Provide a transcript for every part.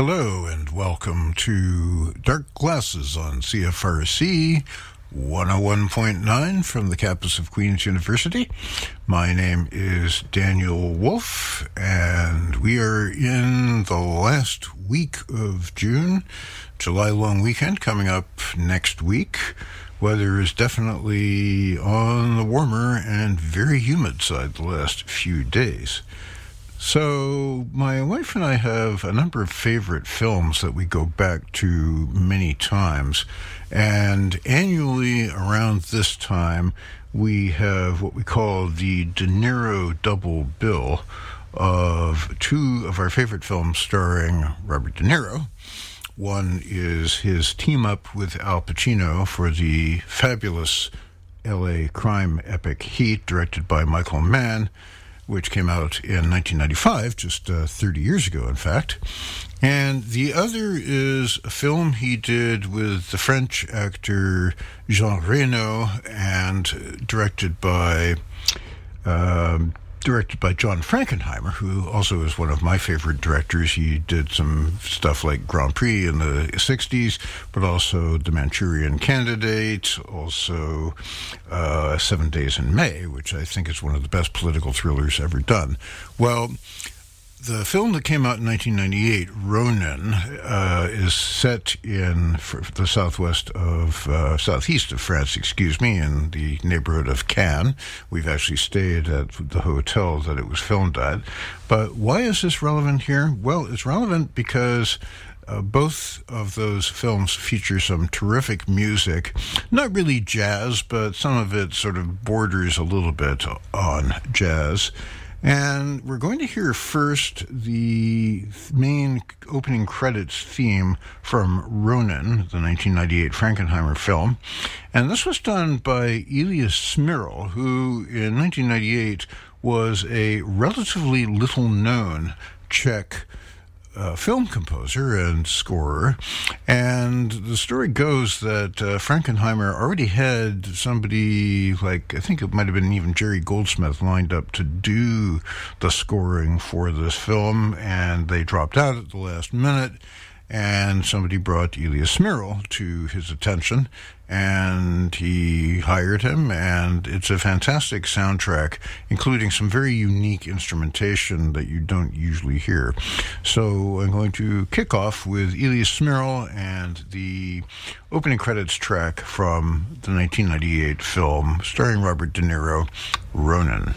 Hello and welcome to Dark Glasses on CFRC 101.9 from the campus of Queen's University. My name is Daniel Wolf, and we are in the last week of June. July long weekend coming up next week. Weather is definitely on the warmer and very humid side the last few days. So my wife and I have a number of favorite films that we go back to many times, and annually around this time we have what we call the De Niro double bill of two of our favorite films starring Robert De Niro. One is his team-up with Al Pacino for the fabulous L.A. crime epic Heat, directed by Michael Mann, which came out in 1995, just 30 years ago, in fact. And the other is a film he did with the French actor Jean Reno and directed by John Frankenheimer, who also is one of my favorite directors. He did some stuff like Grand Prix in the 60s, but also The Manchurian Candidate, also 7 Days in May, which I think is one of the best political thrillers ever done. Well, the film that came out in 1998, Ronin, is set in the southeast of France, in the neighborhood of Cannes. We've actually stayed at the hotel that it was filmed at. But why is this relevant here? Well, it's relevant because both of those films feature some terrific music. Not really jazz, but some of it sort of borders a little bit on jazz. And we're going to hear first the main opening credits theme from Ronin, the 1998 Frankenheimer film. And this was done by Elias Smyrl, who in 1998 was a relatively little-known Czech film composer and scorer. And the story goes that Frankenheimer already had somebody like, I think it might have been even Jerry Goldsmith, lined up to do the scoring for this film, and they dropped out at the last minute, and somebody brought Elias Smyrl to his attention, and he hired him, and it's a fantastic soundtrack, including some very unique instrumentation that you don't usually hear. So I'm going to kick off with Elias Smyrl and the opening credits track from the 1998 film starring Robert De Niro, Ronin.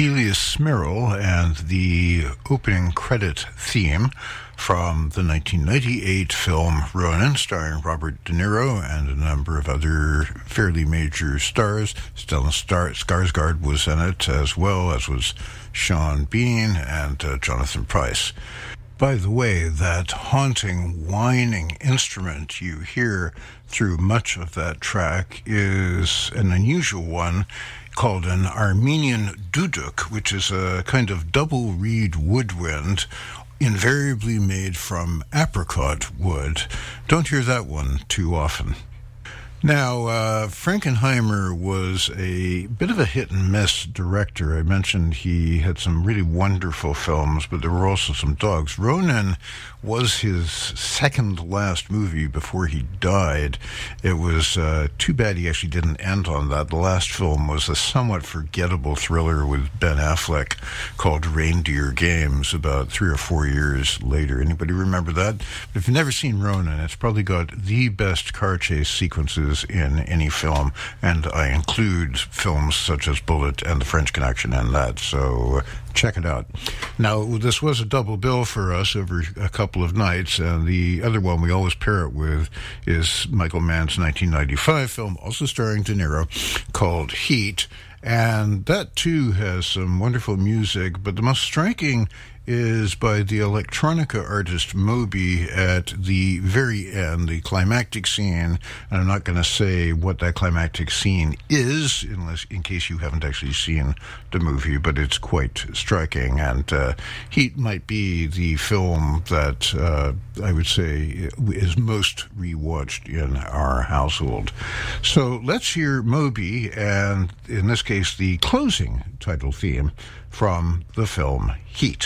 Cornelius Smirl and the opening credit theme from the 1998 film Ronin, starring Robert De Niro and a number of other fairly major stars. Stellan Skarsgård was in it, as well as was Sean Bean and Jonathan Pryce. By the way, that haunting, whining instrument you hear through much of that track is an unusual one called an Armenian duduk, which is a kind of double reed woodwind invariably made from apricot wood. Don't hear that one too often. Now, Frankenheimer was a bit of a hit-and-miss director. I mentioned he had some really wonderful films, but there were also some dogs. Ronin was his second-last movie before he died. It was too bad he actually didn't end on that. The last film was a somewhat forgettable thriller with Ben Affleck called Reindeer Games about 3 or 4 years later. Anybody remember that? If you've never seen Ronin, it's probably got the best car chase sequences in any film, and I include films such as Bullet and The French Connection in that, so check it out. Now, this was a double bill for us over a couple of nights, and the other one we always pair it with is Michael Mann's 1995 film, also starring De Niro, called Heat, and that too has some wonderful music, but the most striking is by the electronica artist Moby at the very end, the climactic scene. And I'm not going to say what that climactic scene is, unless in case you haven't actually seen the movie, but it's quite striking. And Heat might be the film that I would say is most rewatched in our household. So let's hear Moby, and in this case, the closing title theme from the film Heat.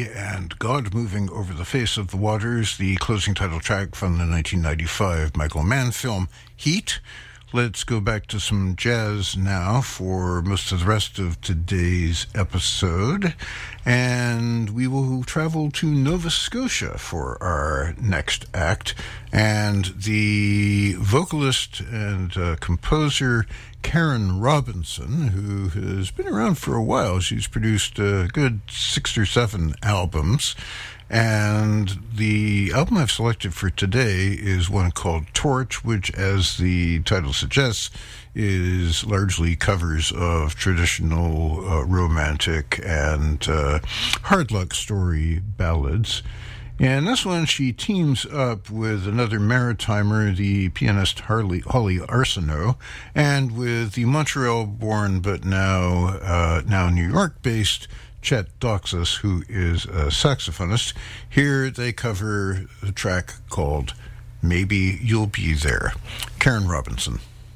Sea and God Moving Over the Face of the Waters, the closing title track from the 1995 Michael Mann film Heat. Let's go back to some jazz now for most of the rest of today's episode. And we will travel to Nova Scotia for our next act. And the vocalist and composer Karen Robinson, who has been around for a while. She's produced a good 6 or 7 albums. And the album I've selected for today is one called Torch, which, as the title suggests, is largely covers of traditional romantic and hard luck story ballads. And this one, she teams up with another Maritimer, the pianist Holly Arsenault, and with the Montreal-born but now New York-based Chet Doxas, who is a saxophonist. Here they cover a track called Maybe You'll Be There. Karen Robinson.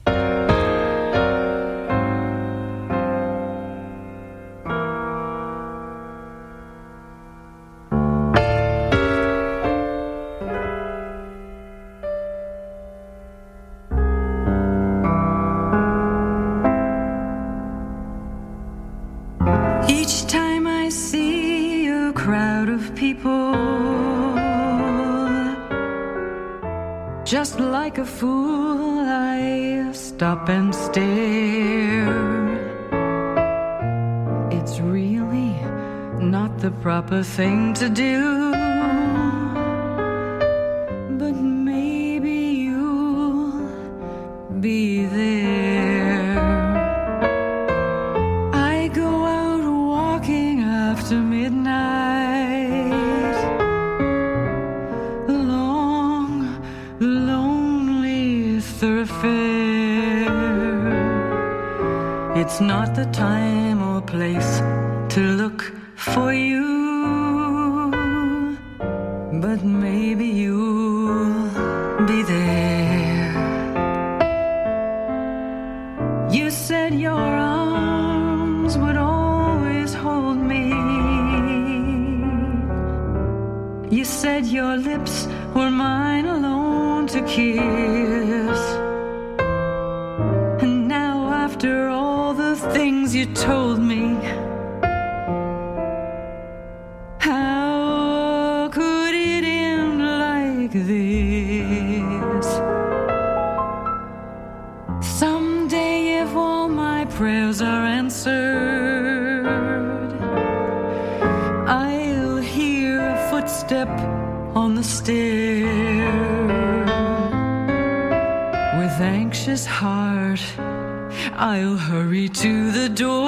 Each time I see a crowd of people, just like a fool, I stop and stare. It's really not the proper thing to do, but maybe you'll be there. I go out walking after midnight, a long, lonely thoroughfare. It's not the time or place to look for you, but maybe you'll be there. You said your arms would always hold me. You said your lips were mine alone to kiss. And now after all the things you told me, how could it end like this? Someday if all my prayers are answered, I'll hear a footstep on the stair. With anxious heart, I'll hurry to the door,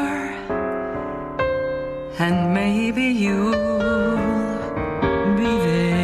and maybe you'll be there.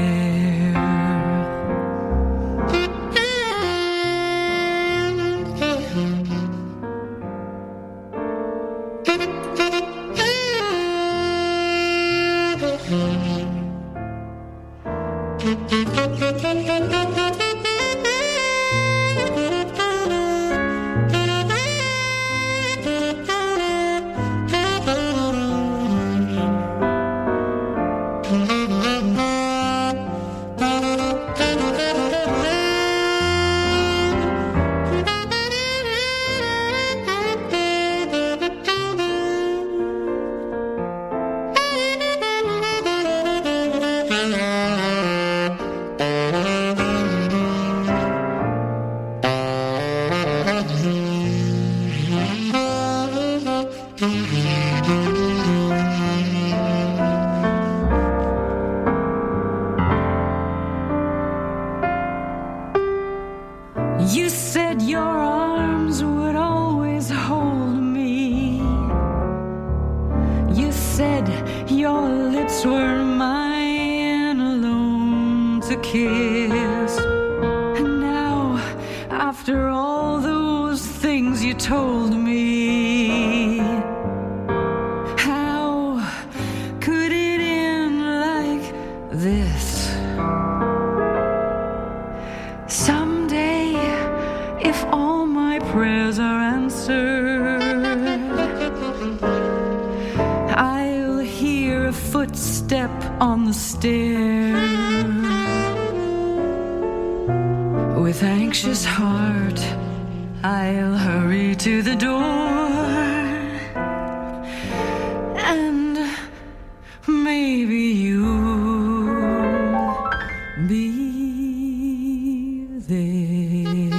You said your arms would always hold me. You said your lips were mine alone to kiss. And now, after all those things you told me, how could it end like this? Someday, if all my prayers are answered, I'll hear a footstep step on the stair. With anxious heart, I'll hurry to the door, and maybe you'll be there.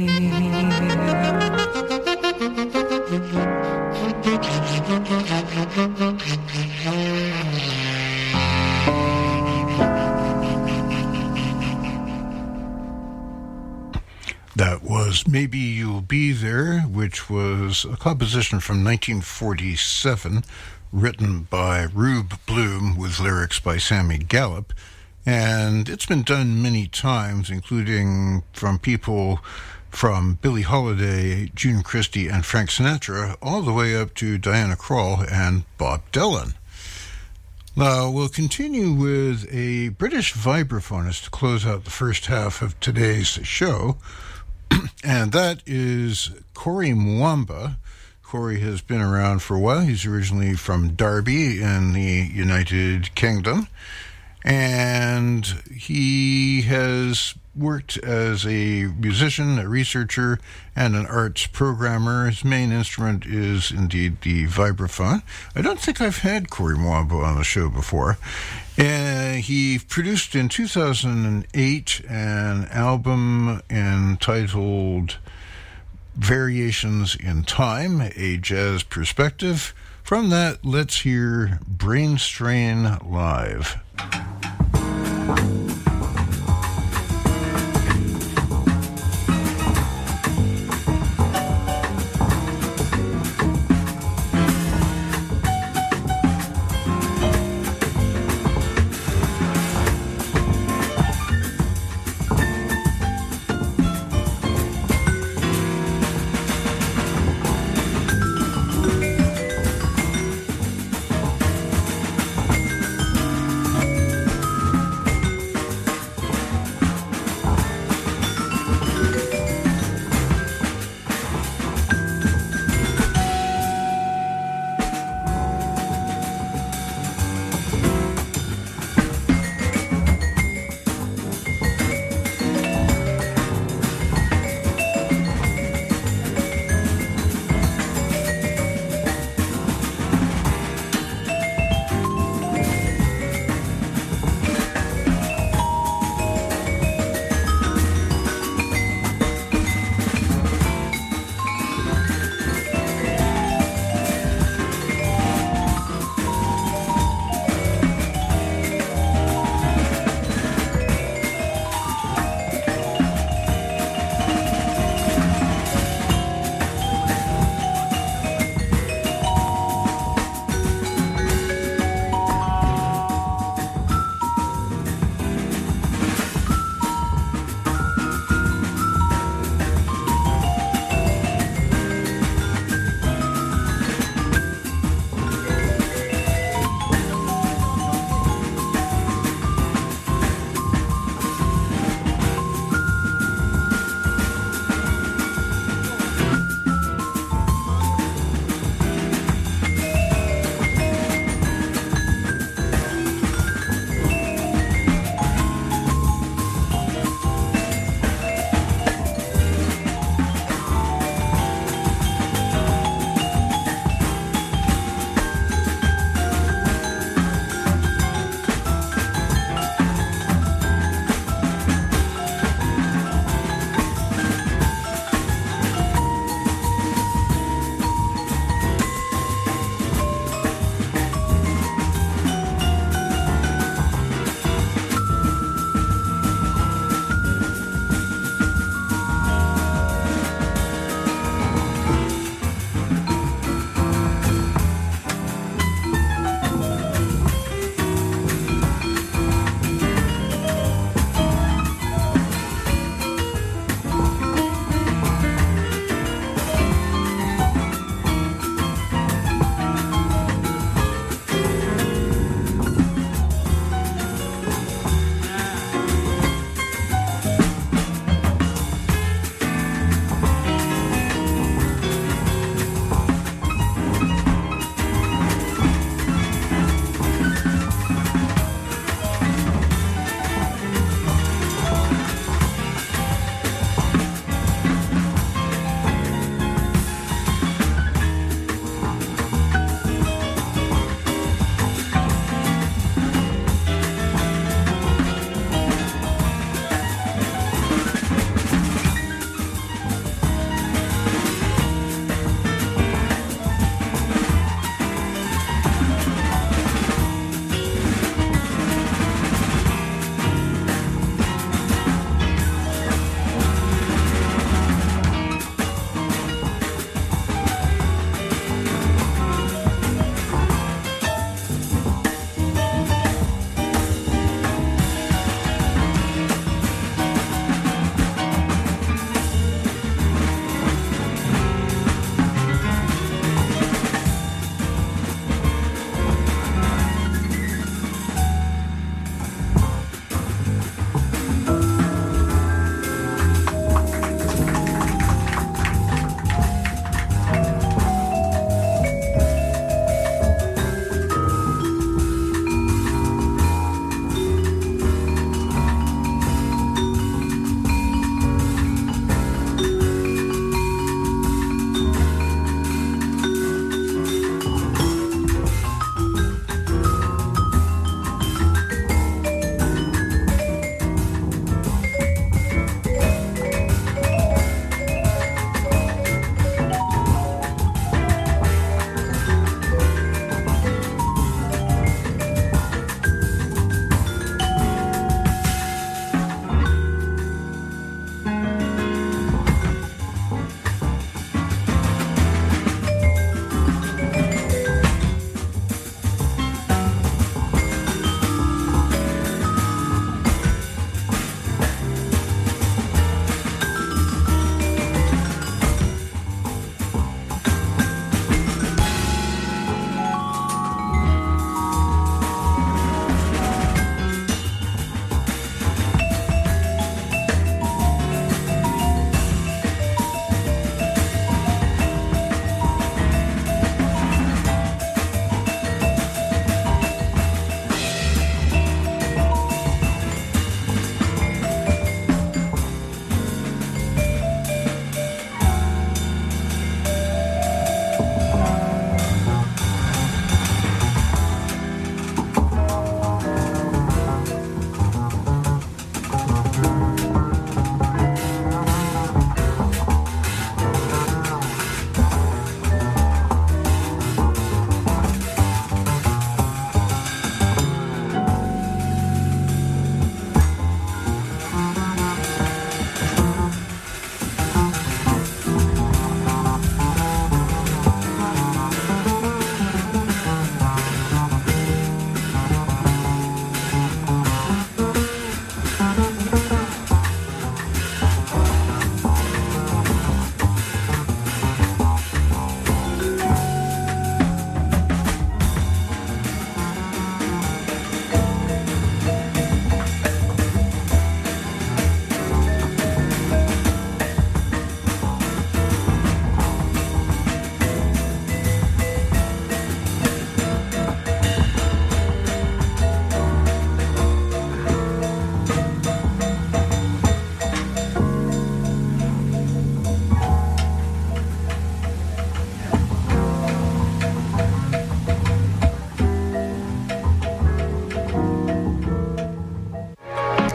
That was Maybe You'll Be There, which was a composition from 1947, written by Rube Bloom with lyrics by Sammy Gallup. And it's been done many times, including from people from Billie Holiday, June Christy, and Frank Sinatra, all the way up to Diana Krall and Bob Dylan. Now, we'll continue with a British vibraphonist to close out the first half of today's show, and that is Cory Mwamba. Cory has been around for a while. He's originally from Derby in the United Kingdom, and he has worked as a musician, a researcher, and an arts programmer. His main instrument is indeed the vibraphone. I don't think I've had Cory Mwamba on the show before. He produced in 2008 an album entitled Variations in Time, a Jazz Perspective. From that, let's hear Brain Strain Live.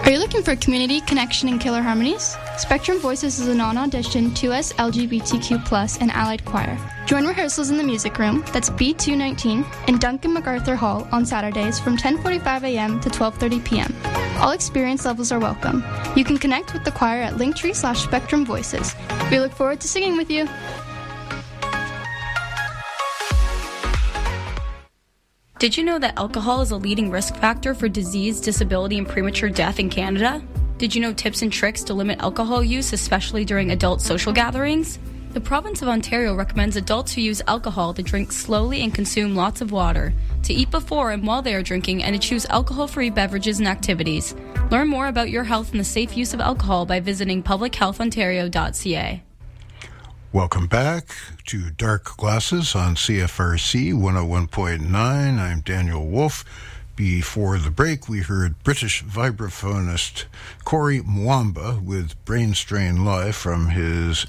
Are you looking for community, connection, and killer harmonies? Spectrum Voices is a non-audition 2S LGBTQ+ and allied choir. Join rehearsals in the music room, that's B219, in Duncan MacArthur Hall on Saturdays from 10:45 a.m. to 12:30 p.m. All experience levels are welcome. You can connect with the choir at Linktree/Spectrum Voices. We look forward to singing with you. Did you know that alcohol is a leading risk factor for disease, disability, and premature death in Canada? Did you know tips and tricks to limit alcohol use, especially during adult social gatherings? The province of Ontario recommends adults who use alcohol to drink slowly and consume lots of water, to eat before and while they are drinking, and to choose alcohol-free beverages and activities. Learn more about your health and the safe use of alcohol by visiting publichealthontario.ca. Welcome back to Dark Glasses on CFRC 101.9. I'm Daniel Wolf. Before the break, we heard British vibraphonist Corey Mwamba with Brain Strain Live from his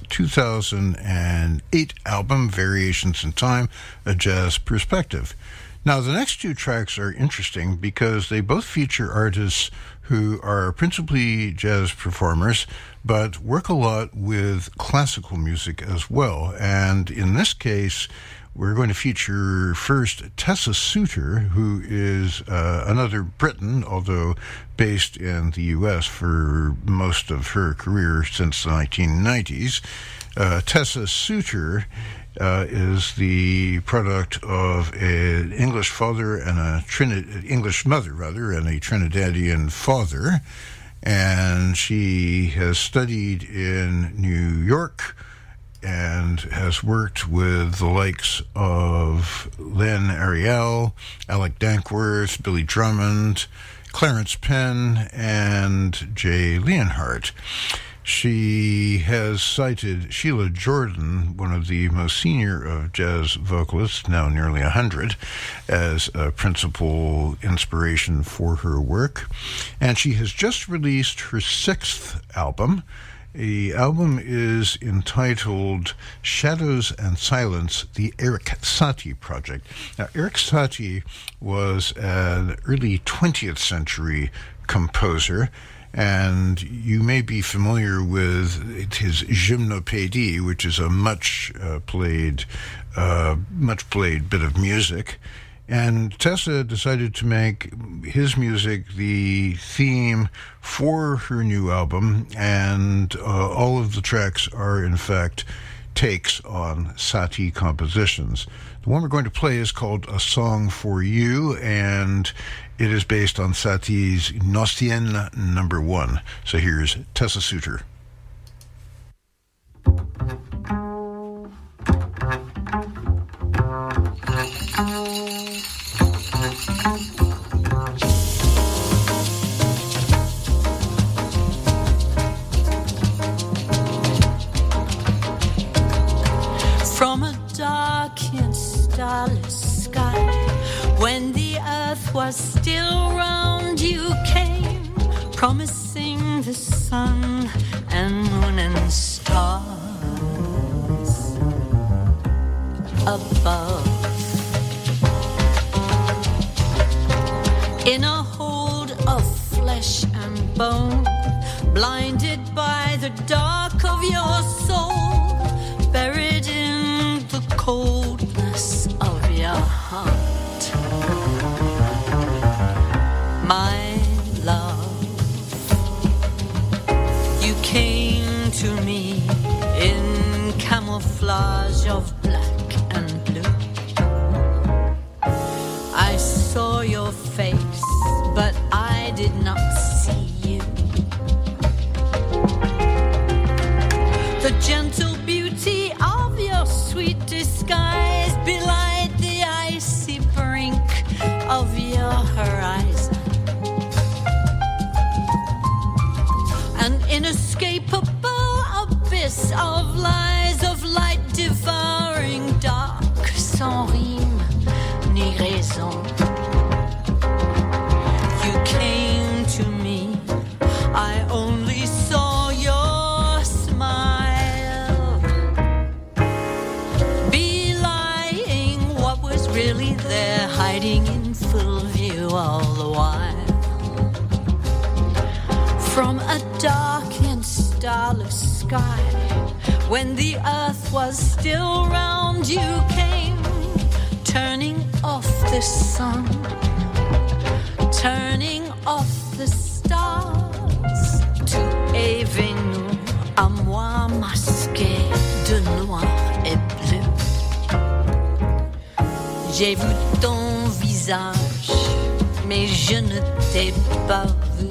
2008 album, Variations in Time, A Jazz Perspective. Now, the next two tracks are interesting because they both feature artists who are principally jazz performers, but work a lot with classical music as well. And in this case, we're going to feature first Tessa Suter, who is another Briton, although based in the U.S. for most of her career since the 1990s. Tessa Suter is the product of an English father and English mother, and a Trinidadian father. And she has studied in New York and has worked with the likes of Lynn Ariel, Alec Dankworth, Billy Drummond, Clarence Penn, and Jay Leonhardt. She has cited Sheila Jordan, one of the most senior of jazz vocalists, now nearly 100, as a principal inspiration for her work. And she has just released her 6th album. The album is entitled Shadows and Silence, the Eric Satie Project. Now, Eric Satie was an early 20th century composer, and you may be familiar with his Gymnopédie, which is a much played bit of music. And Tessa decided to make his music the theme for her new album, and all of the tracks are, in fact, takes on Satie compositions. The one we're going to play is called A Song for You, and it is based on Satie's Gnostienne No. 1. So here's Tessa Suter. From a dark and starless sky, when the earth was still round, you came, promising the sun and moon and stars above. In a hold of flesh and bone, blinded by the dark of your soul, buried in the coldness of your heart, my love, you came to me in camouflage of black and blue. I saw your face, but I did not see you. The gentle beauty of your sweet disguise belied the icy brink of your horizon. An inescapable abyss of lies, of light devouring dark, sans rime ni raison. You came to me, I only saw your smile, belying what was really there, hiding in full view all the while. from a dark and starless sky. When the earth was still round, you came, turning off the sun, turning off the stars. Tu es venu à moi masqué de noir et bleu. J'ai vu ton visage, mais je ne t'ai pas vu.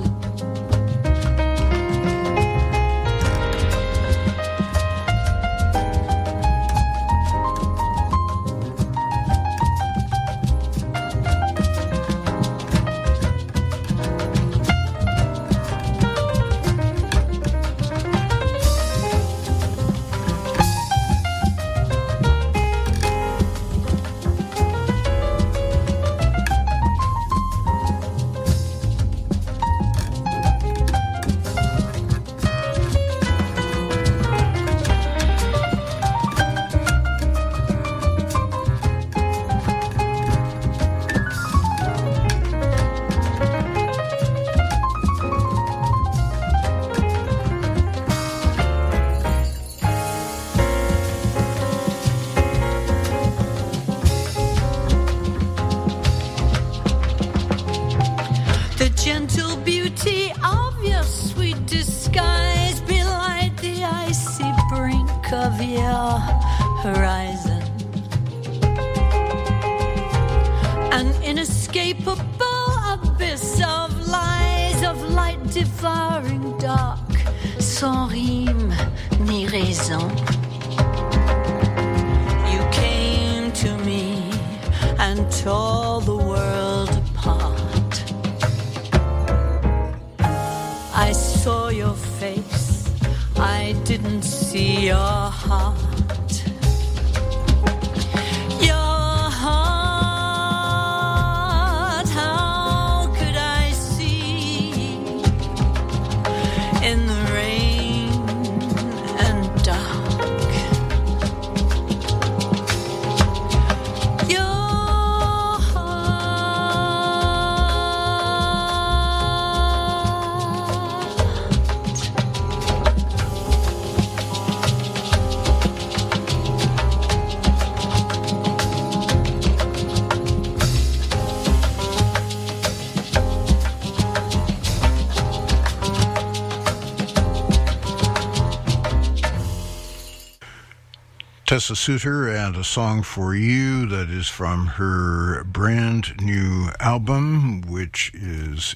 Gentle beauty of your sweet disguise belied the icy brink of your horizon. An inescapable abyss of lies, of light devouring dark, sans rime ni raison. You came to me and tore the world apart. I saw your face, I didn't see your heart. Your heart, how could I see in the rain and dark? Your Tessa Suter and A Song for You, that is from her brand new album, which is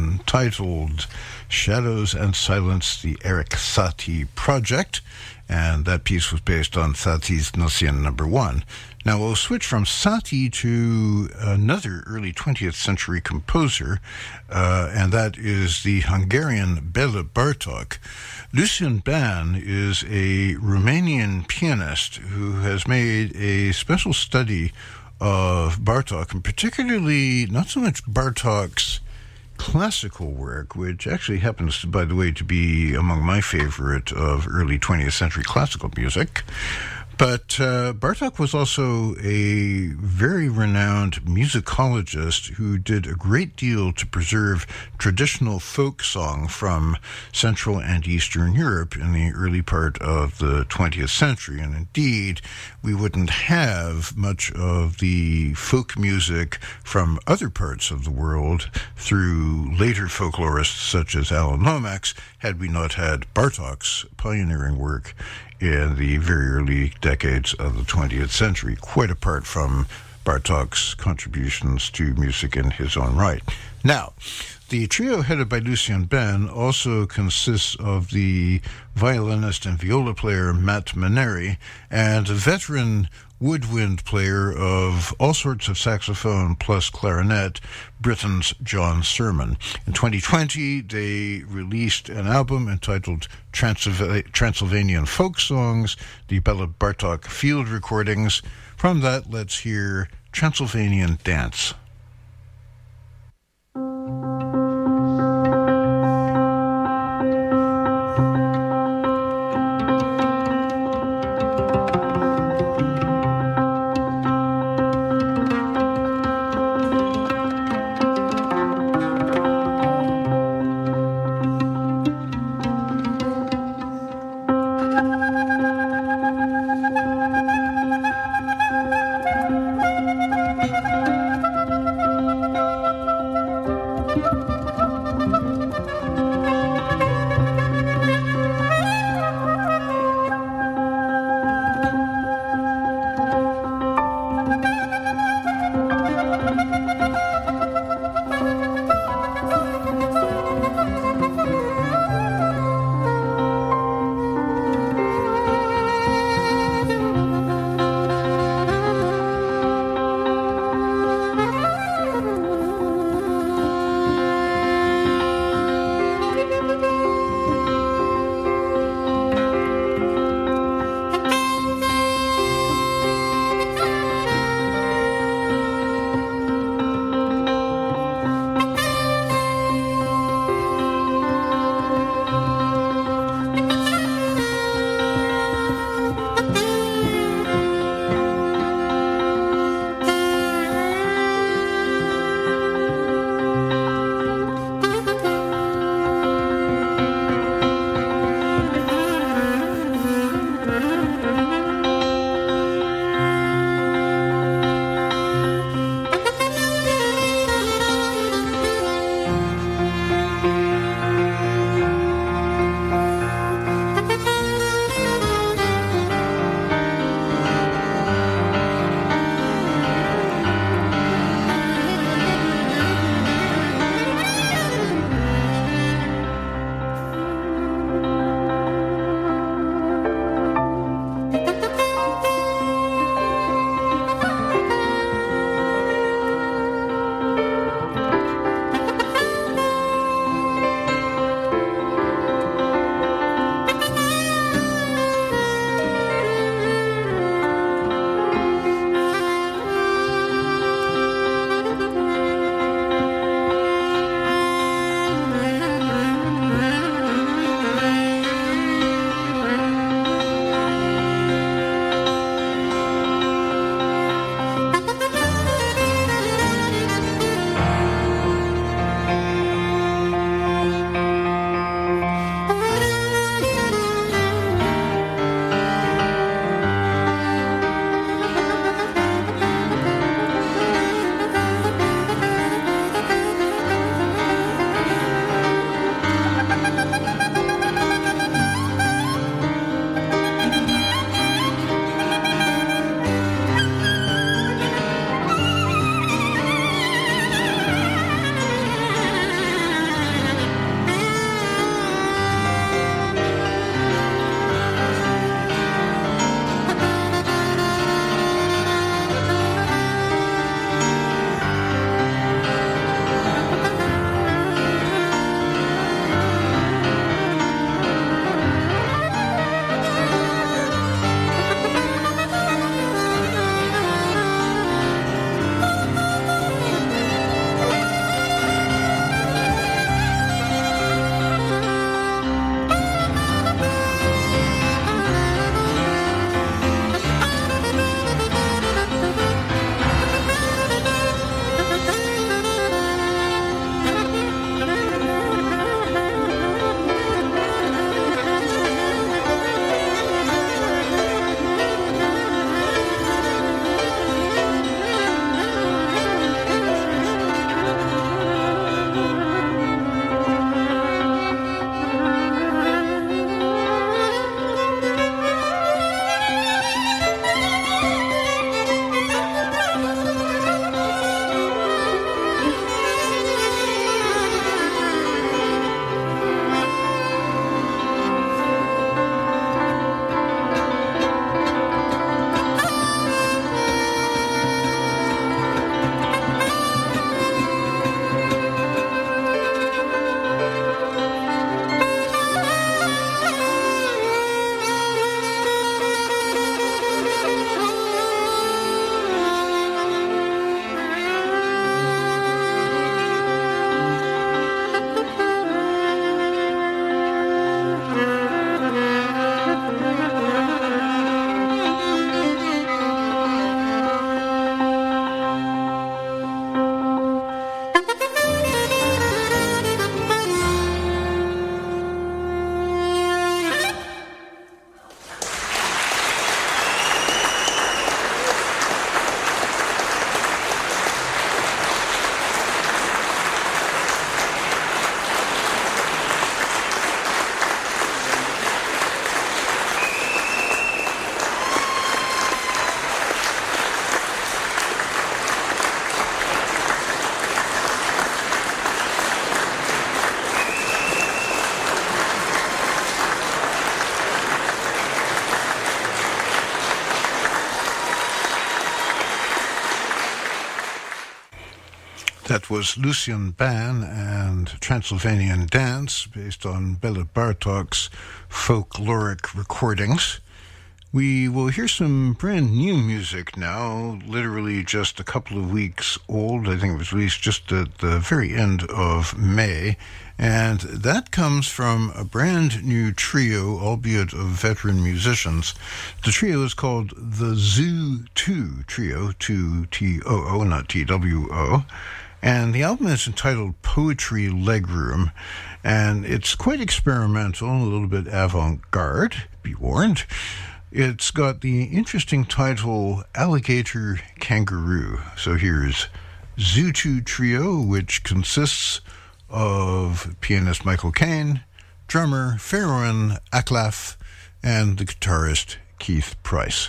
entitled Shadows and Silence, the Eric Satie Project, and that piece was based on Satie's Nocien number 1. Now we'll switch from Satie to another early 20th century composer, and that is the Hungarian Bela Bartok. Lucian Ban is a Romanian pianist who has made a special study of Bartok, and particularly not so much Bartok's classical work, which actually happens, by the way, to be among my favorite of early 20th century classical music. But Bartok was also a very renowned musicologist who did a great deal to preserve traditional folk song from Central and Eastern Europe in the early part of the 20th century. And indeed, we wouldn't have much of the folk music from other parts of the world through later folklorists such as Alan Lomax had we not had Bartok's pioneering work in the very early decades of the 20th century, quite apart from Bartok's contributions to music in his own right. Now, the trio headed by Lucian Ban also consists of the violinist and viola player Matt Maneri and a veteran woodwind player of all sorts of saxophone plus clarinet, Britain's John Sermon. In 2020, they released an album entitled Transylvanian Folk Songs, the Bela Bartok Field Recordings. From that, let's hear Transylvanian Dance. That was Lucian Ban and Transylvanian Dance, based on Bela Bartok's folkloric recordings. We will hear some brand new music now, literally just a couple of weeks old. I think it was released just at the very end of May. And that comes from a brand new trio, albeit of veteran musicians. The trio is called the Zoo 2 Trio, 2 not TWO. And the album is entitled Poetry Legroom. And it's quite experimental, a little bit avant-garde, be warned. It's got the interesting title Alligator Kangaroo. So here's Zoo 2 Trio, which consists of pianist Michael Caine, drummer Farron Aklaf, and the guitarist Keith Price.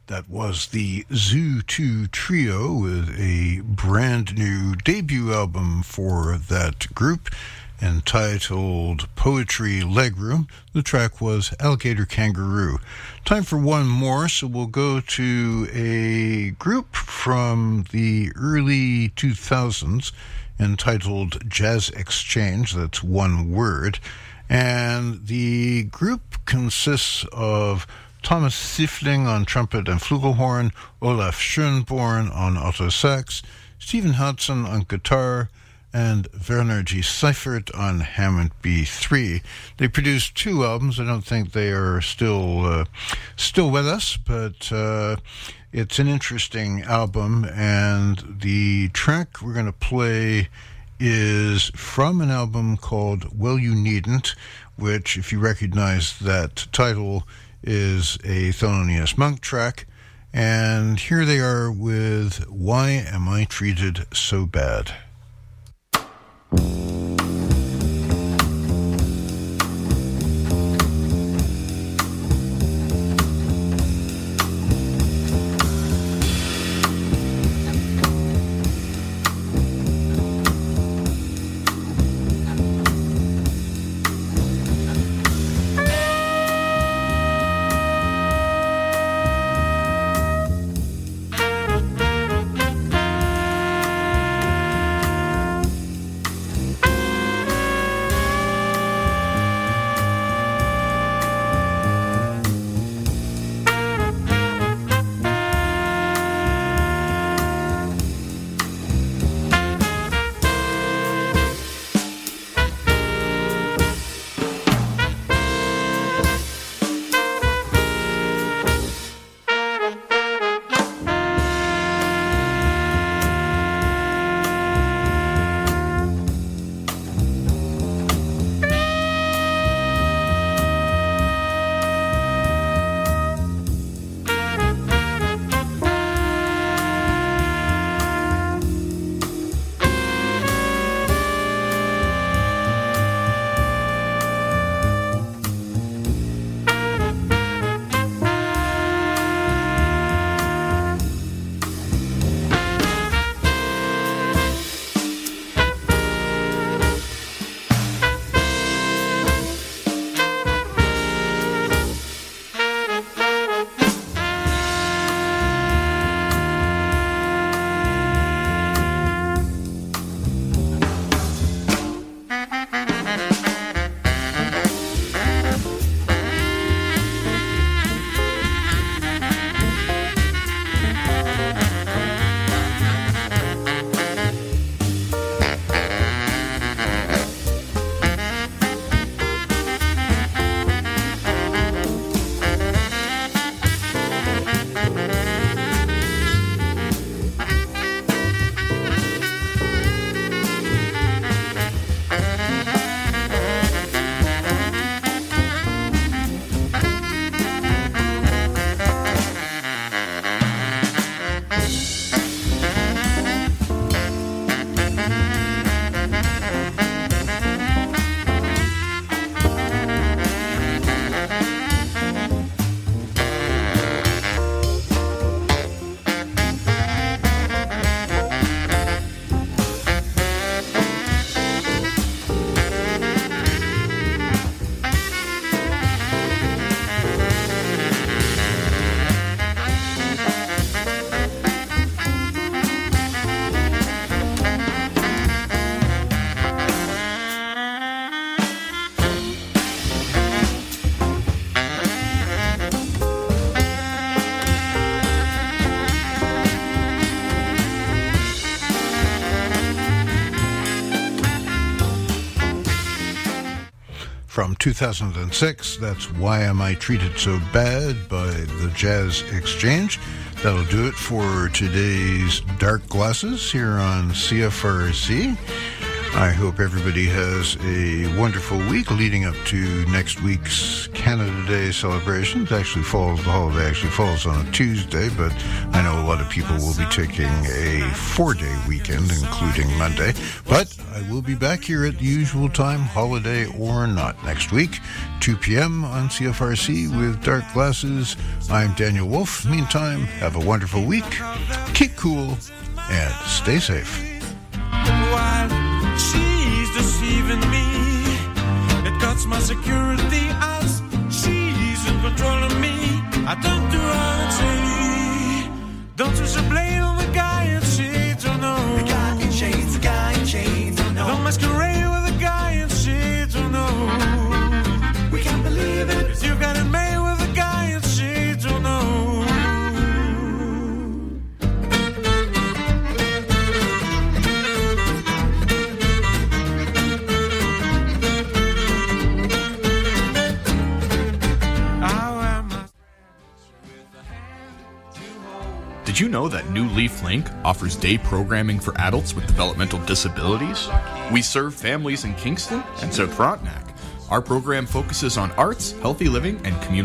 That was the Zoo 2 Trio with a brand new debut album for that group entitled Poetry Legroom. The track was Alligator Kangaroo. Time for one more, so we'll go to a group from the early 2000s entitled Jazz Exchange. That's one word. And the group consists of Thomas Siffling on trumpet and flugelhorn, Olaf Schönborn on alto sax, Stephen Hudson on guitar, and Werner G. Seifert on Hammond B3. They produced 2 albums. I don't think they are still with us, but it's an interesting album, and the track we're going to play is from an album called Well You Needn't, which, if you recognize that title, is a Thelonious Monk track. And here they are with Why Am I Treated So Bad? From 2006, that's Why Am I Treated So Bad by the Jazz Exchange. That'll do it for today's Dark Glasses here on CFRC. I hope everybody has a wonderful week leading up to next week's Canada Day celebration. The holiday actually falls on a Tuesday, but I know a lot of people will be taking a 4-day weekend, including Monday. But I will be back here at the usual time, holiday or not, next week, 2 p.m. on CFRC with Dark Glasses. I'm Daniel Wolf. Meantime, have a wonderful week, keep cool, and stay safe. She's deceiving me. It cuts my security as she's in control of me. I don't do her and say, don't you should blame on the guy in shades, oh no. The guy in shades, oh no. Don't masquerade with the guy in shades, oh no. We can't believe it. 'Cause you got it made with the guy in shades, oh no. Did you know that New Leaf Link offers day programming for adults with developmental disabilities? We serve families in Kingston and South Frontenac. Our program focuses on arts, healthy living, and community